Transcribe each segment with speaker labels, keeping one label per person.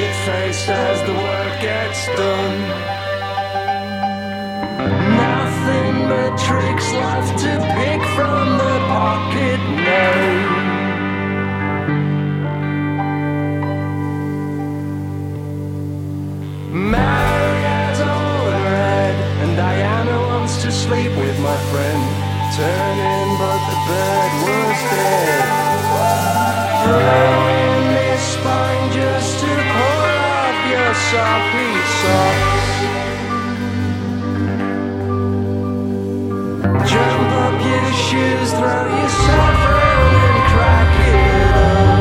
Speaker 1: shit-faced as the work gets done. Nothing but tricks left to pick from the pocket now. Mary has all red, and Diana wants to sleep with my friend. Turning, but the bird was dead. Throwing his spine just to pull off your soppy socks. Jump up your shoes, throw yourself around and crack it up.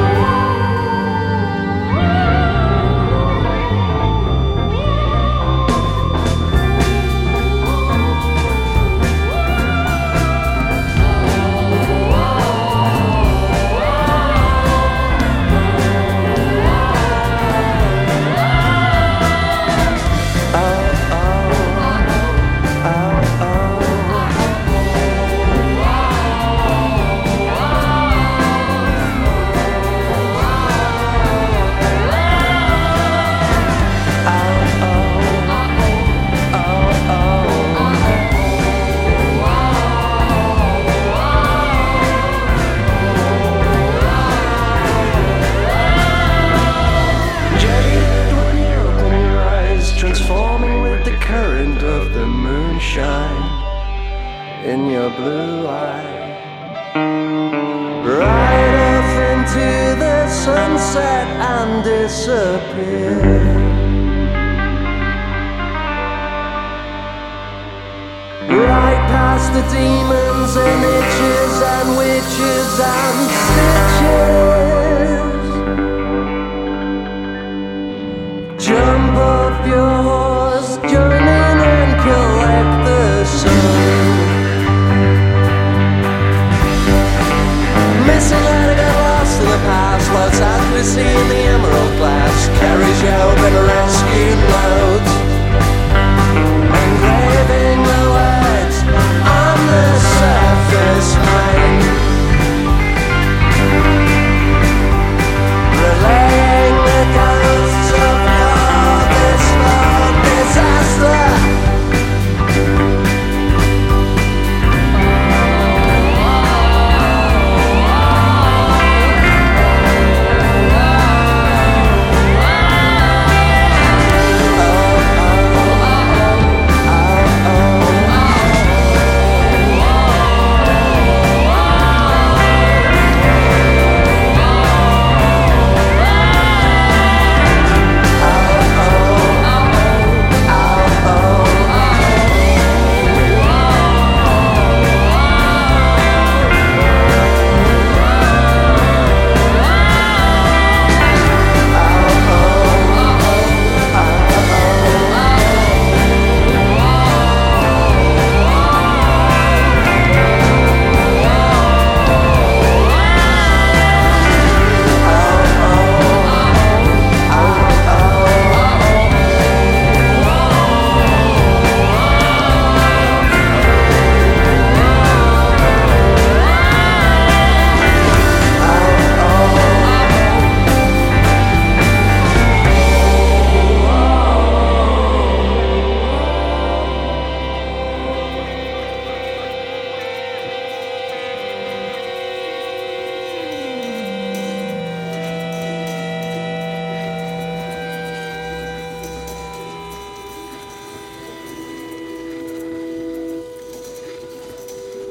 Speaker 1: In your blue eye, right off into the sunset and disappear. Right past the demons and itches and witches and stitches. Jump off your horse, join in and collect the sun. Missing out, I got lost in the past. Floats out to the sea in the emerald glass.